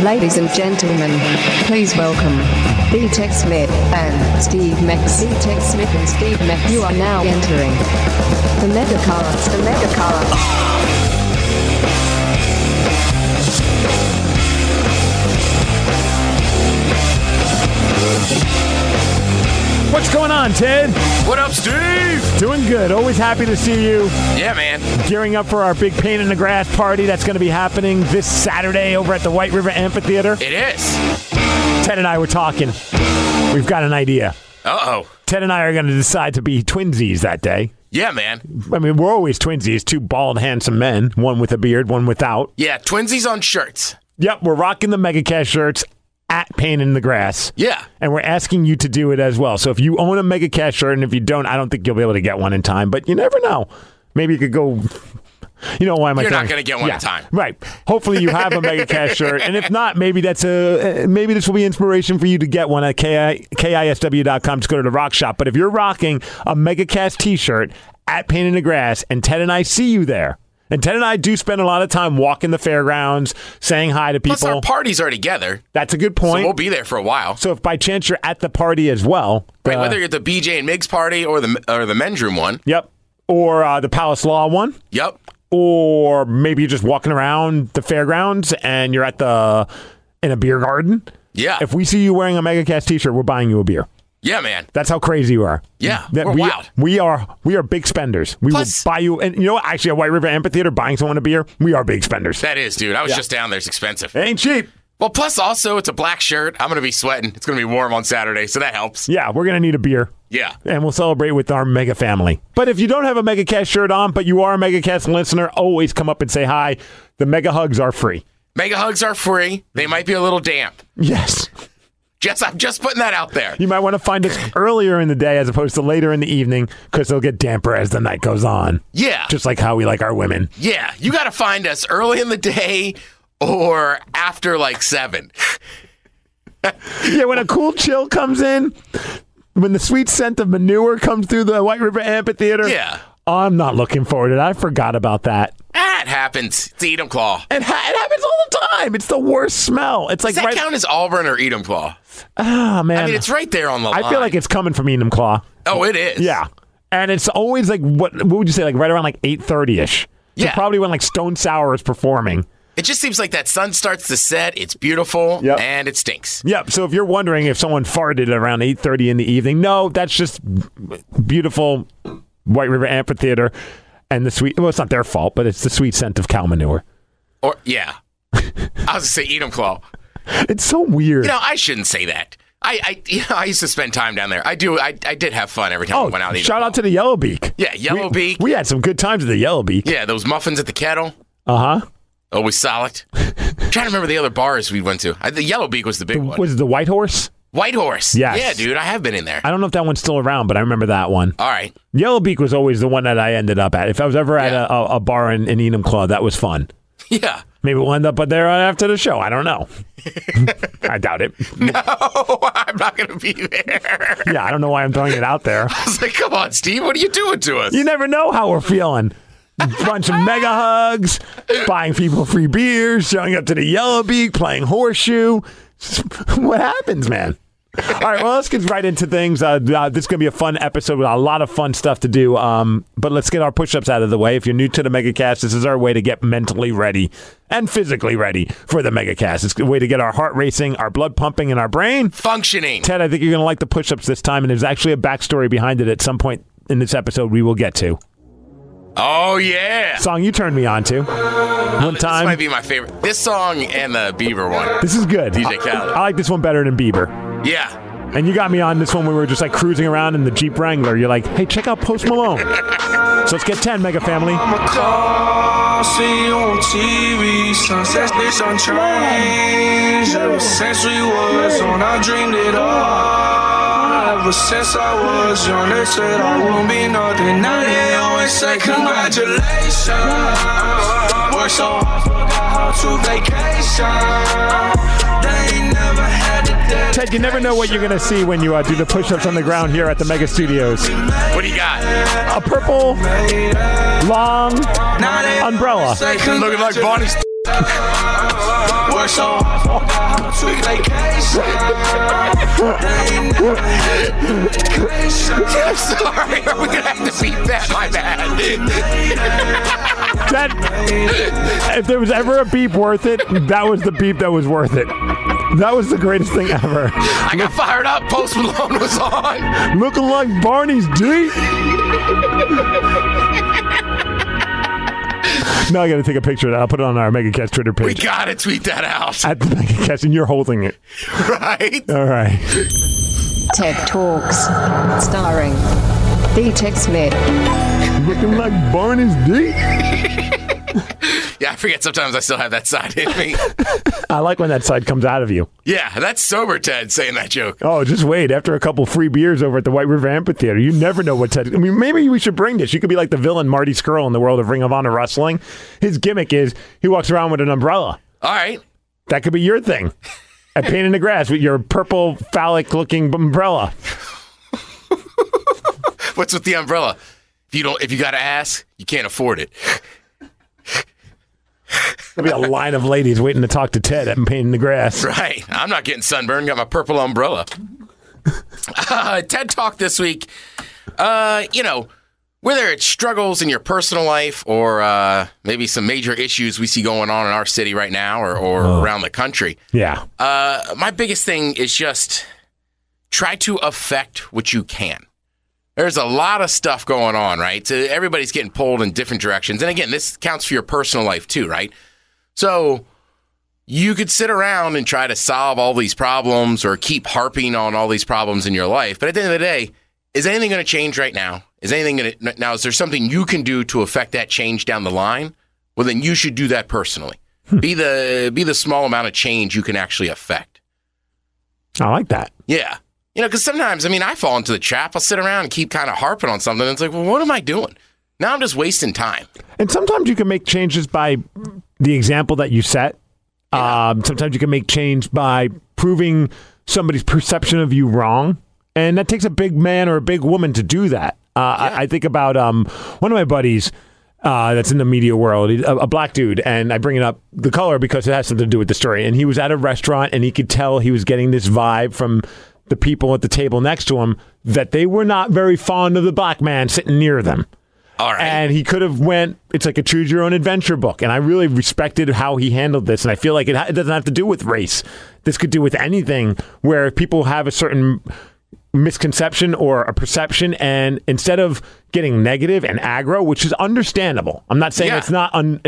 Ladies and gentlemen, please welcome B-Tech Smith and Steve Mex. B-Tech Smith and Steve Mex. You are now entering the Megacast. The Megacast. What's going on, Ted? What up, Steve? Doing good. Always happy to see you. Yeah, man. Gearing up for our big Pain in the Grass party that's going to be happening this Saturday over at the White River Amphitheater. It is. Ted and I were talking. We've got an idea. Uh-oh. Ted and I are going to decide to be twinsies that day. Yeah, man. I mean, we're always twinsies. Two bald, handsome men. One with a beard, one without. Yeah, twinsies on shirts. Yep, we're rocking the Megacast shirts at Pain in the Grass. Yeah. And we're asking you to do it as well. So if you own a Megacast shirt, and if you don't, I don't think you'll be able to get one in time, but you never know. Maybe you could go... You know why am I You're saying? not going to get one in time. Right. Hopefully you have a Megacast shirt, and if not, maybe this will be inspiration for you to get one at KISW.com. Just go to the Rock Shop. But if you're rocking a Megacast t-shirt at Pain in the Grass, and Ted and I see you there, and Ted and I do spend a lot of time walking the fairgrounds, saying hi to people. Plus, our parties are together. That's a good point. So we'll be there for a while. So if by chance you're at the party as well. Right, whether you're at the BJ and Migs party or the men's room one. Yep. Or the Palace Law one. Yep. Or maybe you're just walking around the fairgrounds and you're in a beer garden. Yeah. If we see you wearing a Megacast t-shirt, we're buying you a beer. Yeah, man. That's how crazy you are. Yeah, we're wild. We are big spenders. We will buy you, and you know what? Actually, at White River Amphitheater, buying someone a beer, we are big spenders. That is, dude. I was just down there. It's expensive. It ain't cheap. Well, plus also, it's a black shirt. I'm going to be sweating. It's going to be warm on Saturday, so that helps. Yeah, we're going to need a beer. Yeah. And we'll celebrate with our Mega family. But if you don't have a Megacast shirt on, but you are a Megacast listener, always come up and say hi. The Mega Hugs are free. Mega Hugs are free. They might be a little damp. Yes. I'm just putting that out there. You might want to find us earlier in the day as opposed to later in the evening because they'll get damper as the night goes on. Yeah. Just like how we like our women. Yeah. You got to find us early in the day or after like 7. Yeah, when a cool chill comes in, when the sweet scent of manure comes through the White River Amphitheater. Yeah. I'm not looking forward to it. I forgot about that. It happens. It's Enumclaw. It happens all the time. It's the worst smell. It's like Does that count as Auburn or Enumclaw? Oh, man. I mean, it's right there on the line. I feel like it's coming from Enumclaw. Oh, it is? Yeah. And it's always like, what would you say, like right around like 8:30-ish. So yeah. Probably when like Stone Sour is performing. It just seems like that sun starts to set. It's beautiful, and it stinks. Yep. So if you're wondering if someone farted around 8:30 in the evening, no, that's just beautiful White River Amphitheater and the sweet. Well, it's not their fault, but it's the sweet scent of cow manure. Or yeah, I was gonna say Enumclaw. It's so weird. You know, I shouldn't say that. I used to spend time down there. I did have fun every time I went out. Shout out to the Yellow Beak. Yeah, Yellow Beak. We had some good times at the Yellow Beak. Yeah, those muffins at the kettle. Uh huh. Always solid. Trying to remember the other bars we went to. The Yellow Beak was the big one. Was it the White Horse? White Horse. Yes. Yeah, dude, I have been in there. I don't know if that one's still around, but I remember that one. All right. Yellow Beak was always the one that I ended up at. If I was ever at a bar in Enumclaw, that was fun. Yeah. Maybe we'll end up there after the show. I don't know. I doubt it. No, I'm not going to be there. Yeah, I don't know why I'm throwing it out there. I was like, come on, Steve, what are you doing to us? You never know how we're feeling. Bunch of Mega Hugs, buying people free beers, showing up to the Yellow Beak, playing horseshoe. What happens, man? All right, well, let's get right into things. This is going to be a fun episode with a lot of fun stuff to do. But let's get our push-ups out of the way. If you're new to the Megacast, this is our way to get mentally ready and physically ready for the Megacast. It's a way to get our heart racing, our blood pumping, and our brain functioning. Ted, I think you're going to like the push-ups this time, and there's actually a backstory behind it at some point in this episode we will get to. Oh, yeah. Song you turned me on to. One time. This might be my favorite. This song and the Bieber one. This is good. DJ Khaled. I like this one better than Bieber. Yeah. And you got me on this one when we were just like cruising around in the Jeep Wrangler. You're like, hey, check out Post Malone. So let's get 10, Mega Family. See you on TV, sunsets, this unchanged. Ever since we was on, I dreamed it all. Ever since I was young, they said I won't be nothing. Now they always say congratulations. Work so hard, forgot how to vacation. They ain't never had the day. Ted, you never know what you're going to see when you do the push-ups on the ground here at the Mega Studios. What do you got? A purple, long umbrella. Looking like Bonnie's. Work so hard, forgot how to vacation. I'm sorry. Are we going to have to beat that? My bad. If there was ever a beep worth it, that was the beep that was worth it. That was the greatest thing ever. I got fired up. Post Malone was on. Looking like Barney's D. Now I got to take a picture of that. I'll put it on our MegaCast Twitter page. We got to tweet that out. At the MegaCast, and you're holding it. Right? All right. TED Talks. Starring D-Tech Smith. Looking like Barney's D. Yeah, I forget sometimes I still have that side in me. I like when that side comes out of you. Yeah, that's sober Ted saying that joke. Oh, just wait. After a couple free beers over at the White River Amphitheater, you never know what Ted... I mean, maybe we should bring this. You could be like the villain Marty Scurll in the world of Ring of Honor Wrestling. His gimmick is he walks around with an umbrella. All right. That could be your thing. At Pain in the Grass with your purple phallic-looking umbrella. What's with the umbrella? If you got to ask, you can't afford it. There'll be a line of ladies waiting to talk to Ted at Pain in the Grass. Right. I'm not getting sunburned. Got my purple umbrella. TED Talk this week. Whether it's struggles in your personal life or maybe some major issues we see going on in our city right now or around the country. Yeah. My biggest thing is just try to affect what you can. There's a lot of stuff going on, right? So everybody's getting pulled in different directions. And again, this counts for your personal life too, right? So you could sit around and try to solve all these problems or keep harping on all these problems in your life. But at the end of the day, is anything going to change right now? Is there something you can do to affect that change down the line? Well, then you should do that personally. Be the small amount of change you can actually affect. I like that. Yeah. Because sometimes, I fall into the trap. I'll sit around and keep kind of harping on something. And it's like, well, what am I doing? Now I'm just wasting time. And sometimes you can make changes by the example that you set. Yeah. Sometimes you can make change by proving somebody's perception of you wrong. And that takes a big man or a big woman to do that. I think about one of my buddies that's in the media world, a black dude, and I bring it up the color because it has something to do with the story. And he was at a restaurant, and he could tell he was getting this vibe from the people at the table next to him that they were not very fond of the black man sitting near them. All right. And he could have it's like a choose your own adventure book. And I really respected how he handled this. And I feel like it doesn't have to do with race. This could do with anything where people have a certain misconception or a perception. And instead of getting negative and aggro, which is understandable, I'm not saying it's not, I'm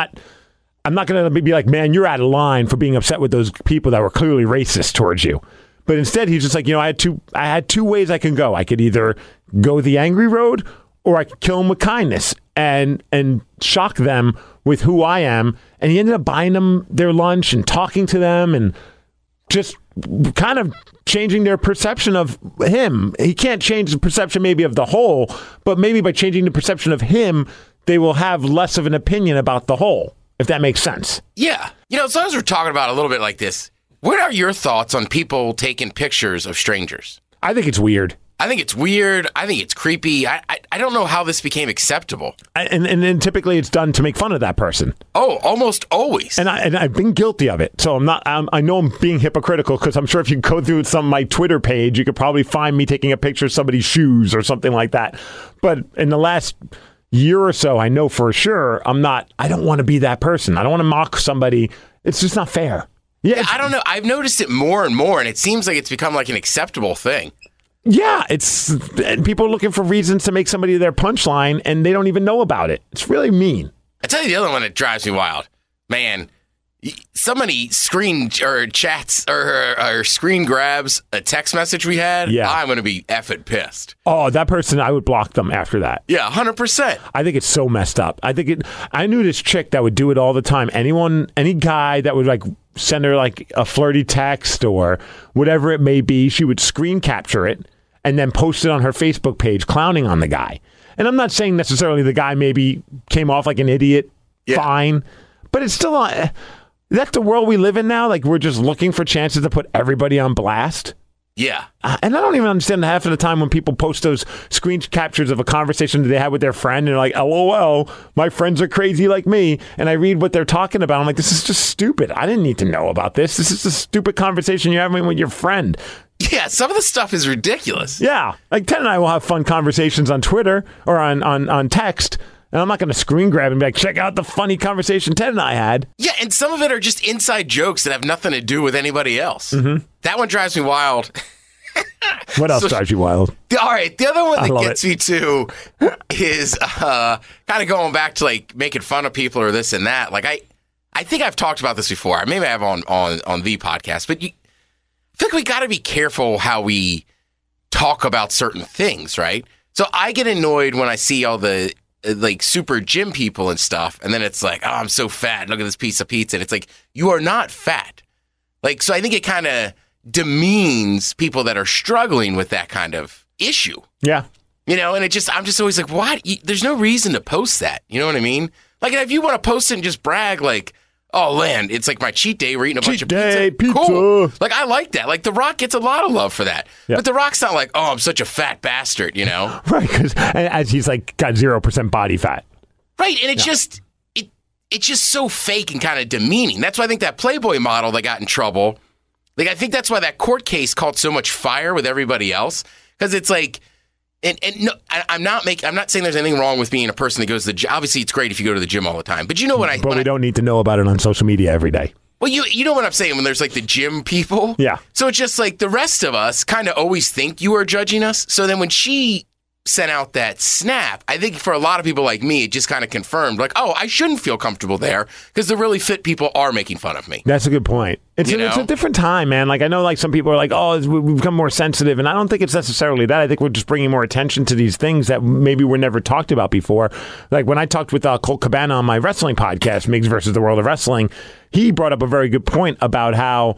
not going to be like, man, you're out of line for being upset with those people that were clearly racist towards you. But instead, he's just like, I had two ways I can go. I could either go the angry road or I could kill them with kindness and shock them with who I am. And he ended up buying them their lunch and talking to them and just kind of changing their perception of him. He can't change the perception maybe of the whole, but maybe by changing the perception of him, they will have less of an opinion about the whole, if that makes sense. Yeah. As long as we're talking about a little bit like this, what are your thoughts on people taking pictures of strangers? I think it's weird. I think it's weird. I think it's creepy. I don't know how this became acceptable. And typically it's done to make fun of that person. Oh, almost always. And I've been guilty of it. So I know I'm being hypocritical because I'm sure if you go through my Twitter page, you could probably find me taking a picture of somebody's shoes or something like that. But in the last year or so, I know for sure I don't want to be that person. I don't want to mock somebody. It's just not fair. Yeah, I don't know. I've noticed it more and more, and it seems like it's become like an acceptable thing. Yeah, and people are looking for reasons to make somebody their punchline, and they don't even know about it. It's really mean. I tell you the other one that drives me wild. Man, somebody screen or chats or screen grabs a text message we had. Yeah. I'm going to be effing pissed. Oh, that person, I would block them after that. Yeah, 100%. I think it's so messed up. I knew this chick that would do it all the time. Any guy that would send her a flirty text or whatever it may be, she would screen capture it and then post it on her Facebook page clowning on the guy. And I'm not saying necessarily the guy maybe came off like an idiot, fine, but it's still that's the world we live in now. We're just looking for chances to put everybody on blast. Yeah. And I don't even understand half of the time when people post those screen captures of a conversation that they had with their friend and they're like, LOL, my friends are crazy like me. And I read what they're talking about. I'm like, this is just stupid. I didn't need to know about this. This is a stupid conversation you're having with your friend. Yeah, some of the stuff is ridiculous. Yeah. Like Ted and I will have fun conversations on Twitter or on text. And I'm not going to screen grab and be like, check out the funny conversation Ted and I had. Yeah, and some of it are just inside jokes that have nothing to do with anybody else. Mm-hmm. That one drives me wild. What else drives you wild? All right, the other one that gets it. me too is kind of going back to like making fun of people or this and that. Like I think I've talked about this before. Maybe I have on the podcast, but I feel like we got to be careful how we talk about certain things, right? So I get annoyed when I see all the like super gym people and stuff, and then it's like, oh, I'm so fat. Look at this piece of pizza. And it's like, you are not fat. Like, so I think it kind of demeans people that are struggling with that kind of issue. Yeah. You know, and I'm just always like, what? There's no reason to post that. You know what I mean? Like, if you want to post it and just brag, like, oh, man, it's like my cheat day. We're eating a bunch of pizza. Cool. Like, I like that. Like, The Rock gets a lot of love for that. Yeah. But The Rock's not like, oh, I'm such a fat bastard, you know? Right, because as he's like got 0% body fat. Right, and it's just so fake and kind of demeaning. That's why I think that Playboy model that got in trouble, like, I think that's why that court case caught so much fire with everybody else, because it's like, and no, I'm not saying there's anything wrong with being a person that goes to the gym. Obviously, it's great if you go to the gym all the time. But you know what we don't need to know about it on social media every day. Well, you know what I'm saying when there's like the gym people? Yeah. So it's just like the rest of us kind of always think you are judging us. So then when she sent out that snap, I think for a lot of people like me, it just kind of confirmed like, oh, I shouldn't feel comfortable there because the really fit people are making fun of me. That's a good point. It's a different time, man. Like, I know like some people are like, oh, we've become more sensitive. And I don't think it's necessarily that. I think we're just bringing more attention to these things that maybe were never talked about before. Like when I talked with Colt Cabana on my wrestling podcast, Migs versus the World of Wrestling, he brought up a very good point about how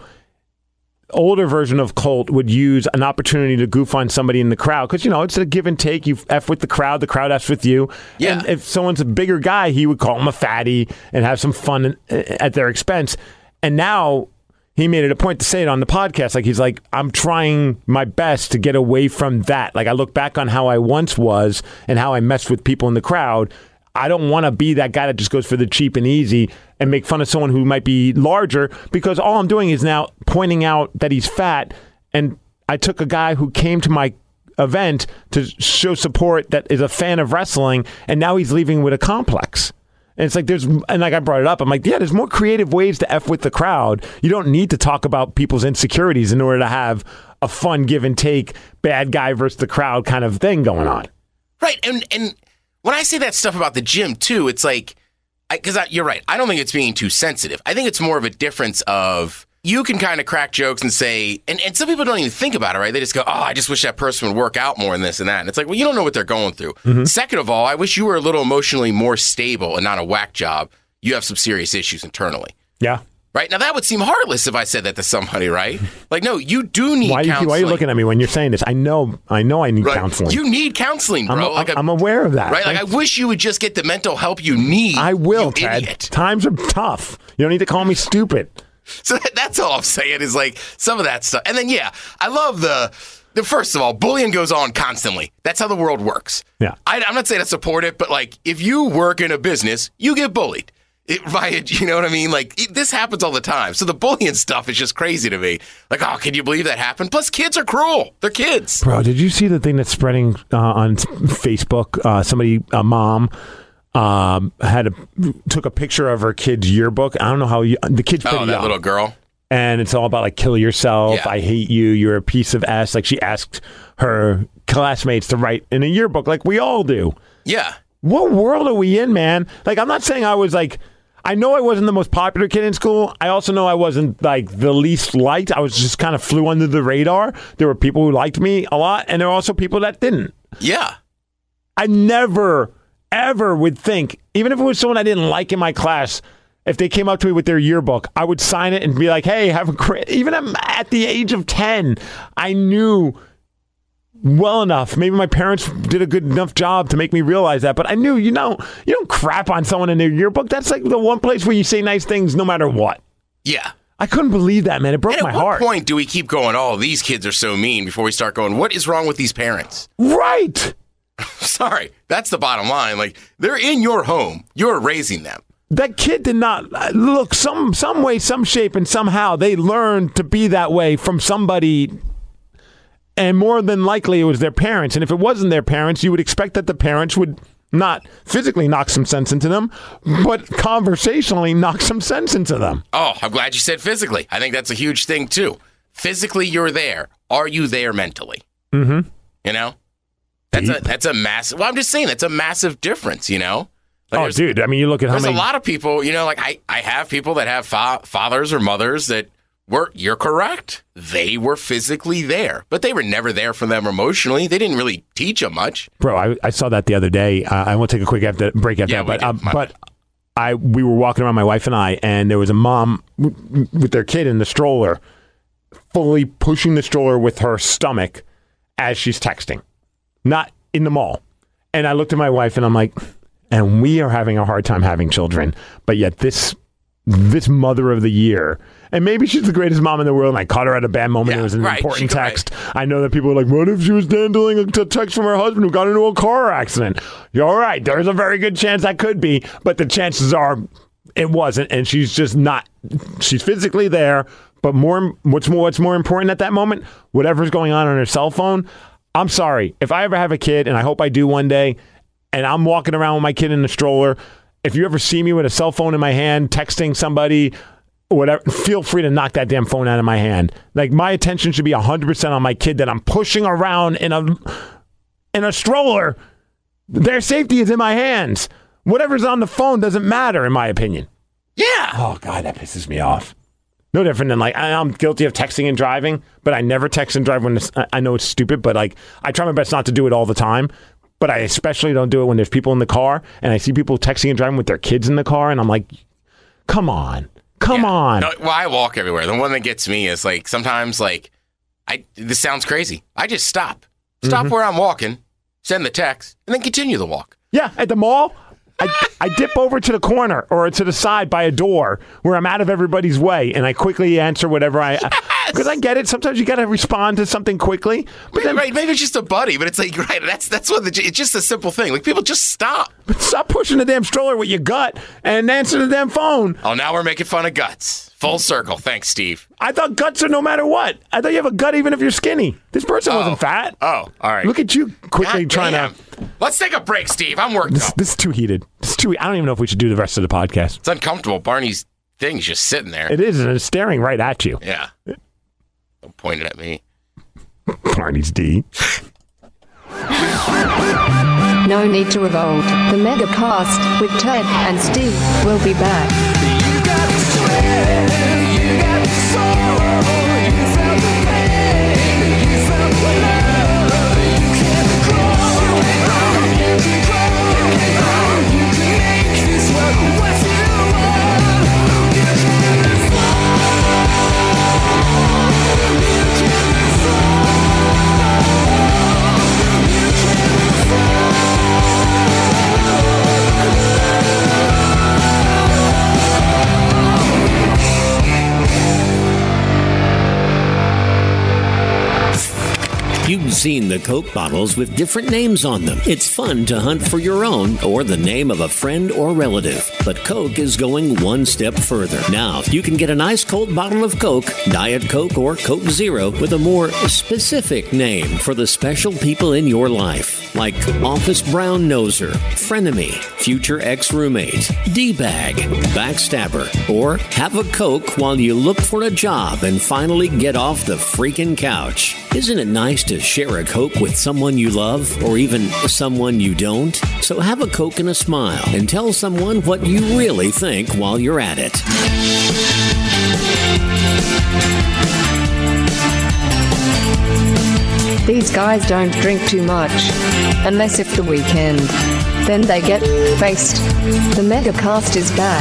older version of Colt would use an opportunity to goof on somebody in the crowd because, you know, it's a give and take. You F with the crowd F's with you. Yeah. And if someone's a bigger guy, he would call him a fatty and have some fun at their expense. And now he made it a point to say it on the podcast. Like, he's like, I'm trying my best to get away from that. Like, I look back on how I once was and how I messed with people in the crowd. I don't want to be that guy that just goes for the cheap and easy and make fun of someone who might be larger because all I'm doing is now pointing out that he's fat. And I took a guy who came to my event to show support that is a fan of wrestling, and now he's leaving with a complex. And it's like and like I brought it up, I'm like, yeah, there's more creative ways to F with the crowd. You don't need to talk about people's insecurities in order to have a fun give and take, bad guy versus the crowd kind of thing going on. Right, and when I say that stuff about the gym, too, it's like, because you're right. I don't think it's being too sensitive. I think it's more of a difference of you can kind of crack jokes and say, and some people don't even think about it, right? They just go, oh, I just wish that person would work out more and this and that. And it's like, well, you don't know what they're going through. Mm-hmm. Second of all, I wish you were a little emotionally more stable and not a whack job. You have some serious issues internally. Yeah. Right? Now, that would seem heartless if I said that to somebody, right? Like, no, you do need counseling. Why are you looking at me when you're saying this? I know I need counseling. You need counseling, bro. I'm aware of that. Right? Like, I wish you would just get the mental help you need. I will, Ted. Idiot. Times are tough. You don't need to call me stupid. So that's all I'm saying is, like, some of that stuff. And then, yeah, I love the first of all, bullying goes on constantly. That's how the world works. Yeah. I'm not saying I support it, but, like, if you work in a business, you get bullied. You know what I mean? Like, this happens all the time. So the bullying stuff is just crazy to me. Like, oh, can you believe that happened? Plus, kids are cruel. They're kids. Bro, did you see the thing that's spreading on Facebook? A mom took a picture of her kid's yearbook. I don't know how the kid's pretty young. That little girl. And it's all about, like, kill yourself. Yeah. I hate you. You're a piece of ass. Like, she asked her classmates to write in a yearbook like we all do. Yeah. What world are we in, man? Like, I'm not saying I was like, I know I wasn't the most popular kid in school. I also know I wasn't like the least liked. I was just kind of flew under the radar. There were people who liked me a lot, and there were also people that didn't. Yeah. I never, ever would think, even if it was someone I didn't like in my class, if they came up to me with their yearbook, I would sign it and be like, hey, have a great... Even at the age of 10, I knew well enough. Maybe my parents did a good enough job to make me realize that, but I knew, you don't crap on someone in their yearbook. That's like the one place where you say nice things no matter what. Yeah. I couldn't believe that, man. It broke And my at what heart. point do we keep going, oh, these kids are so mean, before we start going, what is wrong with these parents? Right. Sorry, that's the bottom line. Like, they're in your home. You're raising them. That kid did not look some way, some shape, and somehow they learned to be that way from somebody. And more than likely, it was their parents. And if it wasn't their parents, you would expect that the parents would not physically knock some sense into them, but conversationally knock some sense into them. Oh, I'm glad you said physically. I think that's a huge thing, too. Physically, you're there. Are you there mentally? Mm-hmm. You know? That's a massive... Well, I'm just saying, that's a massive difference, you know? Like, dude, I mean, you look at how there's many... a lot of people, you know, like I have people that have fathers or mothers that you're correct. They were physically there, but they were never there for them emotionally. They didn't really teach them much. Bro, I saw that the other day. I won't take a quick break after that, but we were walking around, my wife and I, and there was a mom with their kid in the stroller, fully pushing the stroller with her stomach as she's texting, not in the mall. And I looked at my wife and I'm like, and we are having a hard time having children, but yet this mother of the year, and maybe she's the greatest mom in the world, and I caught her at a bad moment. Yeah, it was an right, important text. Right. I know that people are like, what if she was handling a text from her husband who got into a car accident? You're all right. There's a very good chance that could be, but the chances are it wasn't, and she's just not. She's physically there, but what's more important at that moment, whatever's going on her cell phone. I'm sorry. If I ever have a kid, and I hope I do one day, and I'm walking around with my kid in the stroller, if you ever see me with a cell phone in my hand, texting somebody, whatever, feel free to knock that damn phone out of my hand. Like, my attention should be 100% on my kid that I'm pushing around in a stroller. Their safety is in my hands. Whatever's on the phone doesn't matter, in my opinion. Yeah. Oh, God, that pisses me off. No different than, like, I'm guilty of texting and driving, but I never text and drive when I know it's stupid, but, like, I try my best not to do it all the time. But I especially don't do it when there's people in the car, and I see people texting and driving with their kids in the car, and I'm like, come on. On. No, well, I walk everywhere. The one that gets me is, like, sometimes, like, this sounds crazy. I just stop where I'm walking, send the text, and then continue the walk. Yeah, at the mall, I dip over to the corner or to the side by a door where I'm out of everybody's way, and I quickly answer whatever because I get it. Sometimes you got to respond to something quickly. But then, right, maybe it's just a buddy, but it's like, right, that's what it's just a simple thing. Like, people just stop. But stop pushing the damn stroller with your gut and answer the damn phone. Oh, now we're making fun of guts. Full circle. Thanks, Steve. I thought guts are no matter what. I thought you have a gut even if you're skinny. This person wasn't fat. Oh, all right. Look at you quickly God trying damn. to... Let's take a break, Steve. I'm worked up. This is too heated. I don't even know if we should do the rest of the podcast. It's uncomfortable. Barney's thing's just sitting there. It is, and it's staring right at you. Yeah. Don't point it at me. Barney's D. No need to revolt. The Megacast with Ted and Steve will be back. You got the strength, you got the soul, you felt the pain, you felt the love, you can grow, you can grow, you can make this world what you want, you can fall, you can fall, you can fall. You've seen the Coke bottles with different names on them. It's fun to hunt for your own or the name of a friend or relative. But Coke is going one step further. Now, you can get an ice cold bottle of Coke, Diet Coke or Coke Zero, with a more specific name for the special people in your life. Like Office Brown Noser, Frenemy, Future Ex-Roommate, D-Bag, Backstabber, or have a Coke while you look for a job and finally get off the freaking couch. Isn't it nice to share a Coke with someone you love or even someone you don't? So have a Coke and a smile and tell someone what you really think while you're at it. These guys don't drink too much. Unless it's the weekend. Then they get faced. The Megacast is back.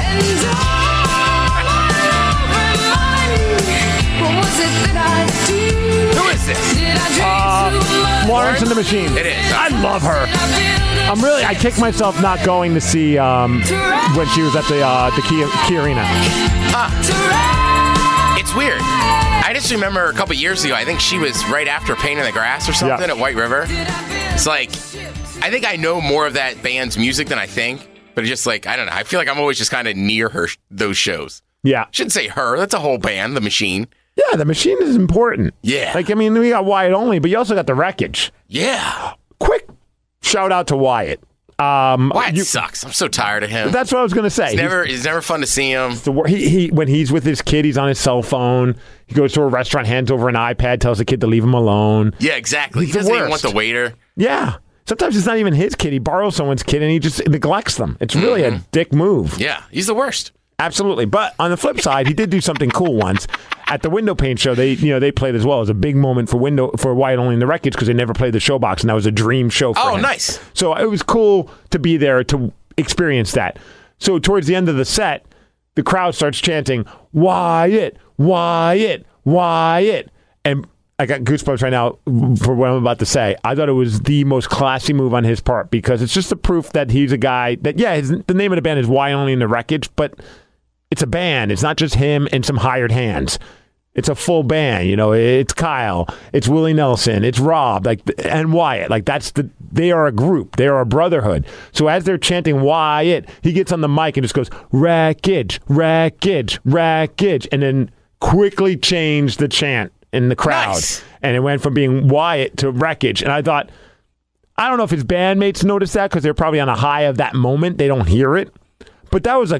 Who is this? Florence and the Machine. It is. I love her. I kicked myself not going to see when she was at the Key Arena. weird. I just remember a couple years ago, I think she was right after Pain in the Grass or something at White River. It's like, I think I know more of that band's music than I think, but it's just like, I don't know. I feel like I'm always just kind of near those shows. Yeah. Shouldn't say her. That's a whole band, The Machine. Yeah, the Machine is important. Yeah. Like, I mean, we got Wyatt Only, but you also got the Wreckage. Yeah. Quick shout out to Wyatt. Wyatt sucks. I'm so tired of him. That's what I was going to say. It's never fun to see him. He when he's with his kid, he's on his cell phone. He goes to a restaurant, hands over an iPad, tells the kid to leave him alone. Yeah, exactly. He doesn't even want the waiter. Yeah. Sometimes it's not even his kid. He borrows someone's kid and he just neglects them. It's really a dick move. Yeah, he's the worst. Absolutely. But on the flip side, he did do something cool once. At the Window Pane show, they played as well. It was a big moment for Wyatt Only in the Wreckage because they never played the Showbox, and that was a dream show for him. Oh, nice. So it was cool to be there to experience that. So towards the end of the set, the crowd starts chanting, Wyatt, Wyatt, Wyatt. And I got goosebumps right now for what I'm about to say. I thought it was the most classy move on his part because it's just the proof that he's a guy that, the name of the band is Wyatt Only in the Wreckage, but it's a band. It's not just him and some hired hands. It's a full band. It's Kyle, it's Willie Nelson, it's Rob, and Wyatt. They are a group. They are a brotherhood. So as they're chanting Wyatt, he gets on the mic and just goes, Wreckage, Wreckage, Wreckage, and then quickly changed the chant in the crowd. Nice. And it went from being Wyatt to Wreckage. And I thought, I don't know if his bandmates noticed that because they're probably on a high of that moment. They don't hear it. But that was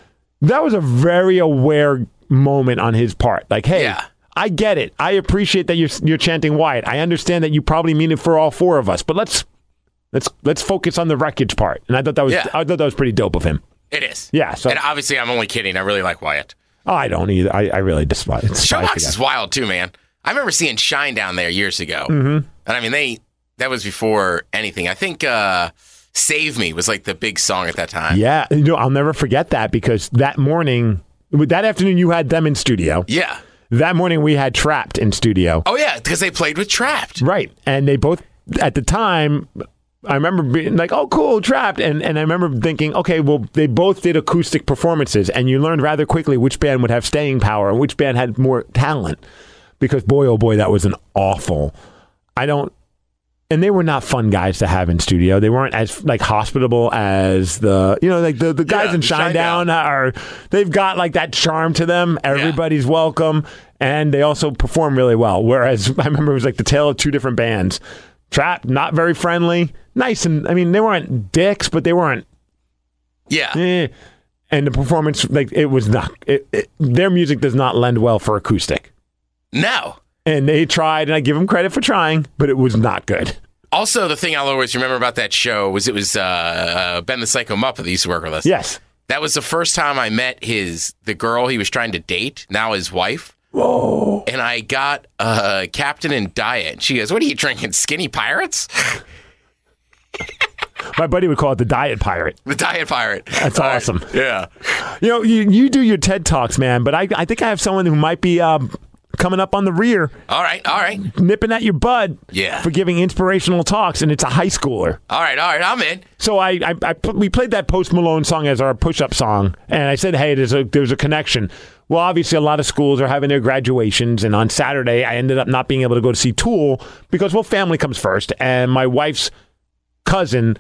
a very aware moment on his part. Like, hey, I get it. I appreciate that you're chanting Wyatt. I understand that you probably mean it for all four of us, but let's focus on the Wreckage part. And I thought that was pretty dope of him. It is. Yeah. So, and obviously, I'm only kidding. I really like Wyatt. Oh, I don't either. I really despise it. Showbox is wild too, man. I remember seeing Shine down there years ago, and I mean that was before anything. I think "Save Me" was like the big song at that time. Yeah, I'll never forget that because that afternoon you had them in studio. Yeah. That morning we had Trapped in studio. Oh yeah, because they played with Trapped. Right, and they both at the time. I remember being like, oh, cool, Trapped. And I remember thinking, okay, well, they both did acoustic performances, and you learned rather quickly which band would have staying power and which band had more talent. Because, boy, oh, boy, that was an awful... And they were not fun guys to have in studio. They weren't as, hospitable as the guys in Shinedown they've got, that charm to them. Everybody's welcome, and they also perform really well. Whereas, I remember it was the tale of two different bands. Trapped, not very friendly. Nice, and I mean, they weren't dicks, but they weren't. Yeah. And the performance, it was not. Their music does not lend well for acoustic. No. And they tried, and I give them credit for trying, but it was not good. Also, the thing I'll always remember about that show was it was Ben the Psycho Muppet that used to work with us. Yes. That was the first time I met the girl he was trying to date, now his wife. Whoa. And I got Captain and Diet. She goes, what are you drinking, Skinny Pirates? My buddy would call it the Diet Pirate. The Diet Pirate. That's awesome. Right. Yeah. You do your TED Talks, man, but I think I have someone who might be coming up on the rear. All right. Nipping at your bud. Yeah. For giving inspirational talks, and it's a high schooler. All right, I'm in. So we played that Post Malone song as our push-up song, and I said, hey, there's a connection. Well, obviously, a lot of schools are having their graduations, and on Saturday, I ended up not being able to go to see Tool because, family comes first, and my wife's cousin,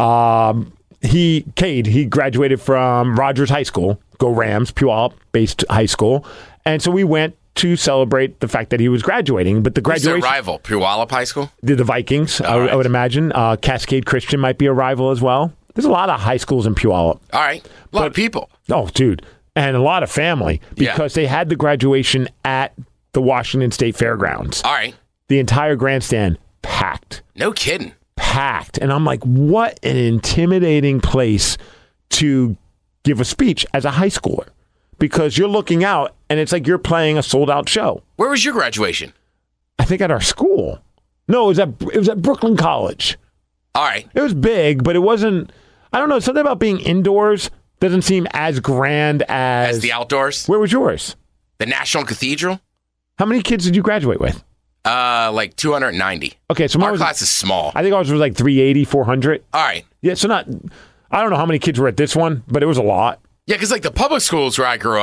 he graduated from Rogers High School, go Rams, Puyallup-based high school, and so we went to celebrate the fact that he was graduating. But the graduation... Who's their rival? Puyallup High School? The Vikings, I would imagine. Cascade Christian might be a rival as well. There's a lot of high schools in Puyallup. All right. A lot of people. Oh, dude. And a lot of family because they had the graduation at the Washington State Fairgrounds. All right. The entire grandstand packed. No kidding. Packed. And I'm like, what an intimidating place to give a speech as a high schooler. Because you're looking out, and it's like you're playing a sold-out show. Where was your graduation? I think at our school. No, it was at Brooklyn College. All right. It was big, but it wasn't... I don't know, something about being indoors doesn't seem as grand as... As the outdoors? Where was yours? The National Cathedral? How many kids did you graduate with? 290. Okay, so our class is small. I think ours was 380, 400. All right. Yeah, so not... I don't know how many kids were at this one, but it was a lot. Yeah, because the public schools where I grew up,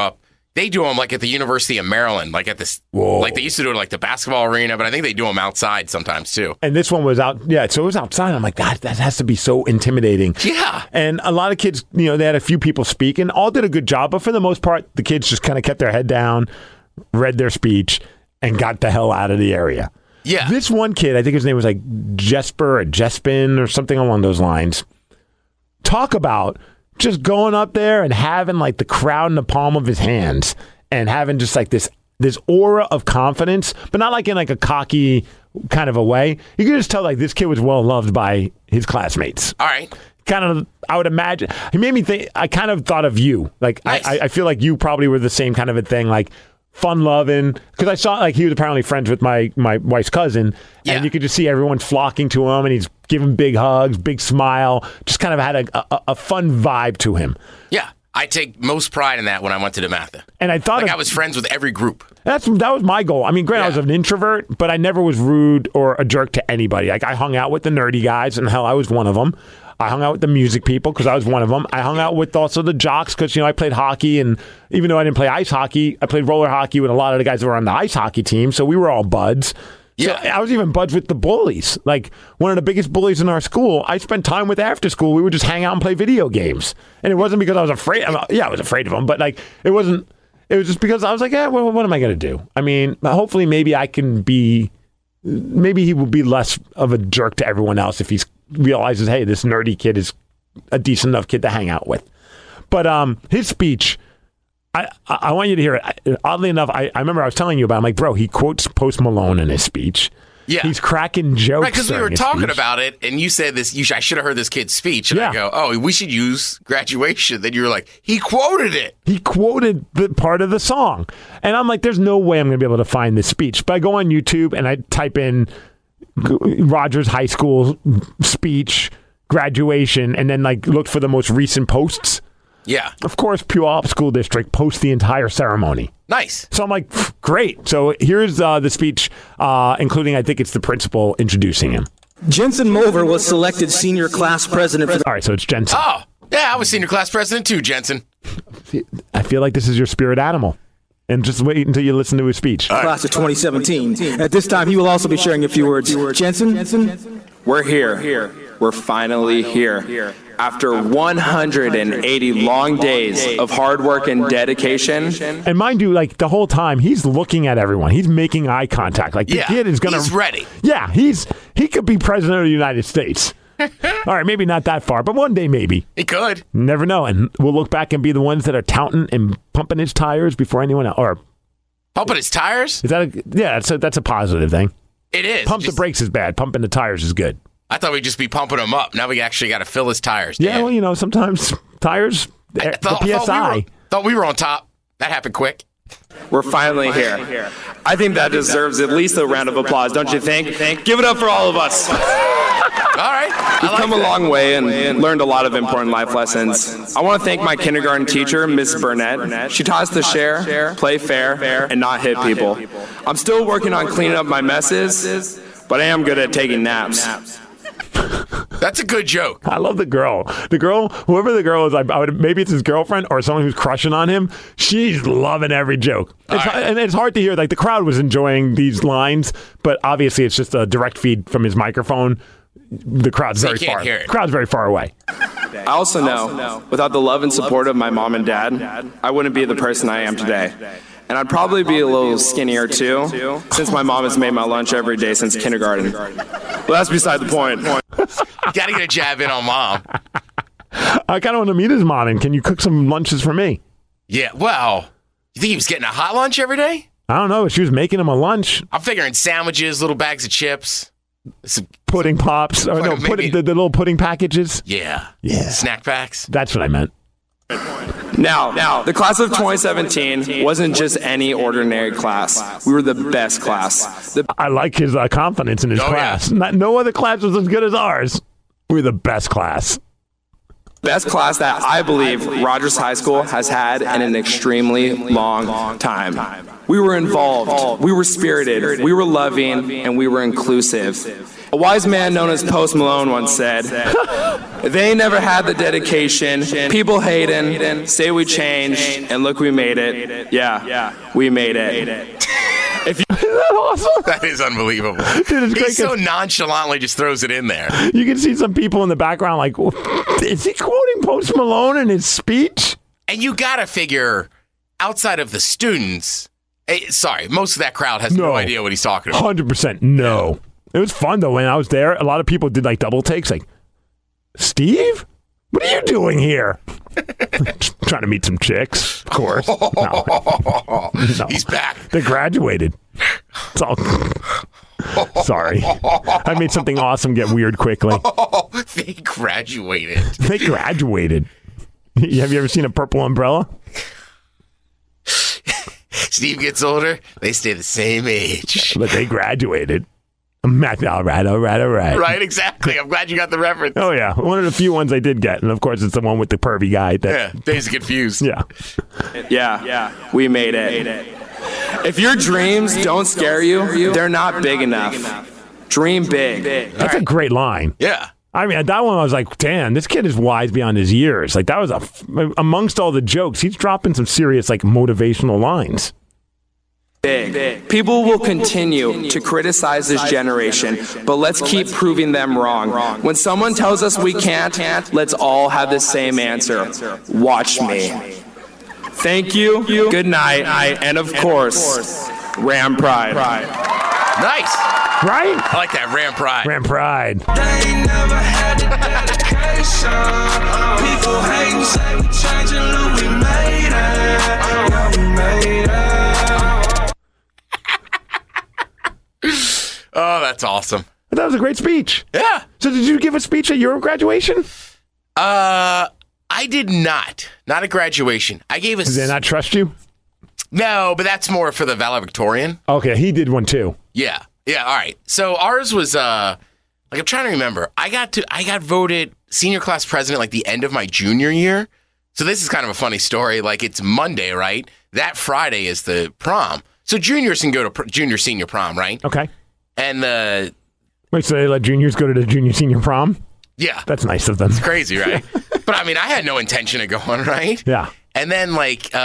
They do them like at the University of Maryland, like at this, like they used to do it like the basketball arena, but I think they do them outside sometimes too. And this one was out, so it was outside. I'm like, God, that has to be so intimidating. Yeah. And a lot of kids, they had a few people speak and all did a good job, but for the most part, the kids just kind of kept their head down, read their speech, and got the hell out of the area. Yeah. This one kid, I think his name was like Jesper or Jespin or something along those lines. Talk about just going up there and having like the crowd in the palm of his hands and having just like this aura of confidence, but not like in like a cocky kind of a way. You can just tell like this kid was well loved by his classmates. All right. Kind of, I would imagine. He made me think, I kind of thought of you. Like, nice. I feel like you probably were the same kind of a thing, like fun loving, because I saw like he was apparently friends with my wife's cousin, and you could just see everyone flocking to him, and he's giving big hugs, big smile, just kind of had a fun vibe to him. Yeah, I take most pride in that when I went to DeMatha. And I thought I was friends with every group. That was my goal. I mean, granted, I was an introvert, but I never was rude or a jerk to anybody. Like I hung out with the nerdy guys, and hell, I was one of them. I hung out with the music people because I was one of them. I hung out with also the jocks because, I played hockey. And even though I didn't play ice hockey, I played roller hockey with a lot of the guys that were on the ice hockey team. So we were all buds. Yeah. So I was even buds with the bullies. Like one of the biggest bullies in our school, I spent time with after school. We would just hang out and play video games. And it wasn't because I was afraid. I was afraid of him. But like it wasn't. It was just because I was like, well, what am I going to do? I mean, hopefully maybe I can be. Maybe he will be less of a jerk to everyone else if he realizes, hey, this nerdy kid is a decent enough kid to hang out with. But his speech, I want you to hear it. Oddly enough, I remember I was telling you about it. I'm like, bro, he quotes Post Malone in his speech. Yeah. He's cracking jokes. Right, because we were talking about it, and you said this. I should have heard this kid's speech. And I go, oh, we should use graduation. Then you were like, he quoted it. He quoted the part of the song. And I'm like, there's no way I'm going to be able to find this speech. But I go on YouTube, and I type in Rogers High School speech, graduation, and then like look for the most recent posts. Yeah. Of course, Puyallup School District posts the entire ceremony. Nice. So I'm like, great. So here's the speech, including, I think it's the principal introducing him. Jensen Mover was selected senior class president. All right, so it's Jensen. Oh, yeah, I was senior class president too, Jensen. I feel like this is your spirit animal. And just wait until you listen to his speech. Class of 2017. At this time, he will also be sharing a few words. Jensen, we're here. We're finally here. After 180 long days of hard work and dedication. And mind you, like the whole time, he's looking at everyone. He's making eye contact. Like the kid is going to... He's ready. Yeah, he could be president of the United States. All right, maybe not that far, but one day maybe. He could. Never know. And we'll look back and be the ones that are touting and pumping his tires before anyone else. Or pumping his tires? Is that that's a positive thing. It is. Pump the brakes is bad. Pumping the tires is good. I thought we'd just be pumping them up. Now we actually got to fill his tires. Yeah, well, sometimes tires, the PSI. Thought we were on top. That happened quick. We're finally here. I think that deserves at least a round of applause, don't you think? Give it up for all of us. All right. We've come a long way and learned a lot of important life lessons. I want to thank my kindergarten teacher, Miss Burnett. She taught us to share, play fair, and not hit people. I'm still working on cleaning up my messes, but I am good at taking naps. That's a good joke. I love the girl. Whoever the girl is, maybe it's his girlfriend or someone who's crushing on him. She's loving every joke. And it's hard to hear. Like the crowd was enjoying these lines, but obviously it's just a direct feed from his microphone. The crowd's very far. Crowd's very far away. I also know, without the love and support of my mom and dad, I wouldn't be the person I am today. And I'd probably be a little skinnier too, since my mom has made my lunch every day since kindergarten. But that's beside the point. You gotta get a jab in on mom. I kind of want to meet his mom, and can you cook some lunches for me? Yeah, well, you think he was getting a hot lunch every day? I don't know. She was making him a lunch. I'm figuring sandwiches, little bags of chips. Some pudding pops. Or no, the little pudding packages. Yeah. Snack packs. That's what I meant. Now, the class of 2017 wasn't just any ordinary class. We were the best class. I like his confidence in his class. Yeah. No other class was as good as ours. We were the best class. Best class that I believe Rogers High School has had in an extremely long time. We were involved, we were spirited, we were loving, and we were inclusive. A wise man known as Post Malone once said, they never had the dedication. People hating, say we changed, and look, we made it. Yeah, we made it. Isn't that awesome? That is unbelievable. Dude, it's He great so nonchalantly just throws it in there. You can see some people in the background like, is he quoting Post Malone in his speech? And you got to figure, outside of the students, most of that crowd has no idea what he's talking about. 100% no. It was fun, though. When I was there, a lot of people did like double takes, like, Steve? What are you doing here? Trying to meet some chicks, of course. No. He's back. They graduated. It's all... Sorry. I made something awesome get weird quickly. They graduated. They graduated. Have you ever seen a purple umbrella? Steve gets older, they stay the same age. But they graduated. All right. Right, exactly. I'm glad you got the reference. Oh, yeah. One of the few ones I did get. And, of course, it's the one with the pervy guy. Days of Confused. Yeah. Yeah, we made it. If your dreams don't scare you, they're not big enough. Dream big. That's a great line. Yeah. I mean, at that one, I was like, damn, this kid is wise beyond his years. Like, that was amongst all the jokes, he's dropping some serious, like, motivational lines. Big. People will continue to criticize this generation, but let's keep proving them wrong. When someone tells us we can't, let's all have the same answer. Watch me. Thank you, good night, and of course, Ram Pride. Nice. Right? I like that, Ram Pride. Ram Pride. They ain't never had the dedication. People hating, say we changing, look, we made it. Yeah, we made it. Oh, that's awesome. That was a great speech. Yeah. So did you give a speech at your graduation? I did not. Not at graduation. I gave a... Did they not trust you? No, but that's more for the valedictorian. Okay, he did one too. Yeah. Yeah, all right. So ours was, I'm trying to remember. I got voted senior class president like the end of my junior year. So this is kind of a funny story. Like, it's Monday, right? That Friday is the prom. So juniors can go to junior senior prom, right? Okay. And wait, so they let juniors go to the junior senior prom? Yeah. That's nice of them. It's crazy, right? But I mean, I had no intention of going, right? Yeah. And then,